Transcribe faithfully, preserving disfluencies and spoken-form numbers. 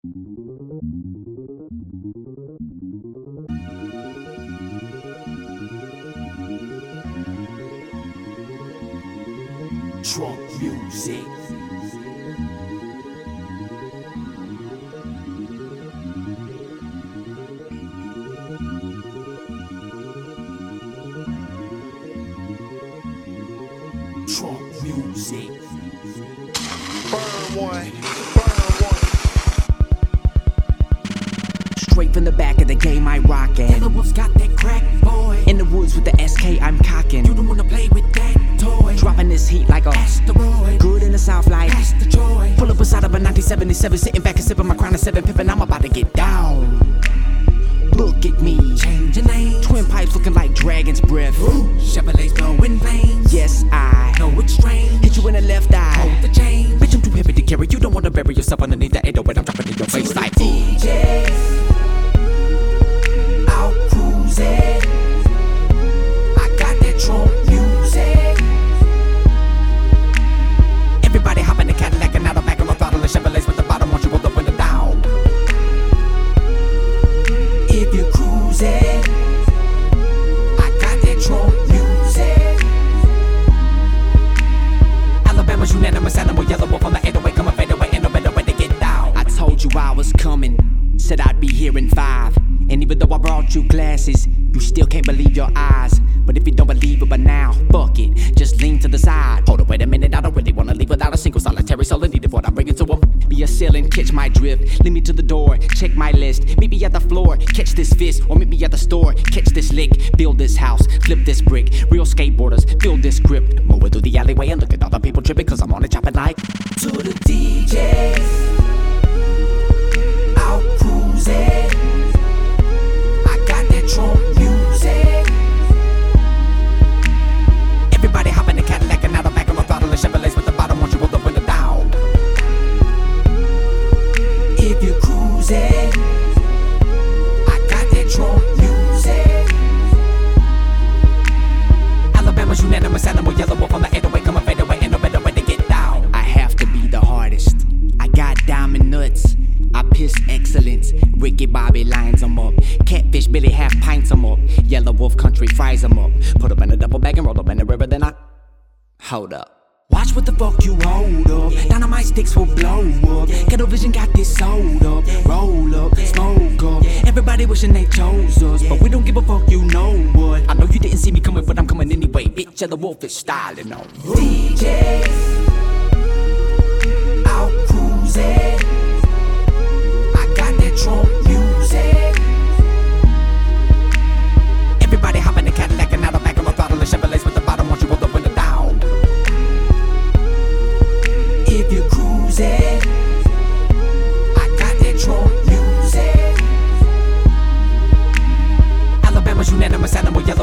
Trunk music. Trunk music. Burn one, burn one. Straight from the back of the game, I rockin'. Yellow Wolf's got that crack, boy. In the woods with the S K, I'm cockin'. You don't wanna play with that toy. Dropping this heat like a asteroid. Good in the south like That's the joy. Pull up beside of a nineteen seventy-seven, sitting back and sipping my crown and seven pippin'. I'm about to get down. Look at me, Change your name. twin pipes looking like dragon's breath. Ooh, Chevrolets blowing flames. Yes, I know it's strange. hit you in the left eye. Hold the chain. Bitch, I'm too heavy to carry. You don't wanna bury yourself underneath the eight oh eight. I'm dropping in your face like D J. Out cruising. I got that trunk music. everybody hop in the Cadillac and out the back of my throttle and Chevrolets with the bottom. Won't you roll the window down? If you're cruising, I got that trunk music. Alabama's unanimous animal, Yellow Wolf on the eight oh eight, coming fade away, ain't no better way to get down. I told you I was coming, said I'd be here in five. And even though I brought you glasses, you still can't believe your eyes. But if you don't believe it by now, fuck it, just lean to the side. Hold on, wait a minute, I don't really wanna leave without a single solitary soul in need of what I'm bringing to them. Be a ceiling, catch my drift, lead me to the door, check my list. Meet me at the floor, catch this fist, or meet me at the store, catch this lick. Build this house, flip this brick, real skateboarders, build this grip. Moving through the alleyway and look at all the people tripping, cause I'm on it chopping like To the D J. Out cruising. I got that trunk music. everybody hop in the Cadillac and out the back of my throttle and Chevrolets with the bottom. Won't you roll the window down? If you're cruising, I got that trunk music. Alabama's unanimous animal, Yellow Wolf on the eight oh eight, coming fade away, ain't no better way to get down. I have to be the hardest. I got diamond nuts. I piss excellence. Ricky Bobby lines them up. Catfish Billy half pints them up. Yellow Wolf country fries them up. Put them in a double bag and roll them in the river, then I hold up. Watch what the fuck you hold up. Dynamite sticks will blow up. Ghetto Vision got this sold up. Roll up, smoke up. Everybody wishing they chose us, but we don't give a fuck, you know what? I know you didn't see me coming, but I'm coming anyway. Bitch, Yellow Wolf is styling on you. D J. Out cruising. I got that trunk music. Everybody hop in the Cadillac and out the back of my throttle and Chevrolets with the bottom. Won't you roll the window down? If you're cruising, I got that trunk music. Alabama's unanimous animal, Yellow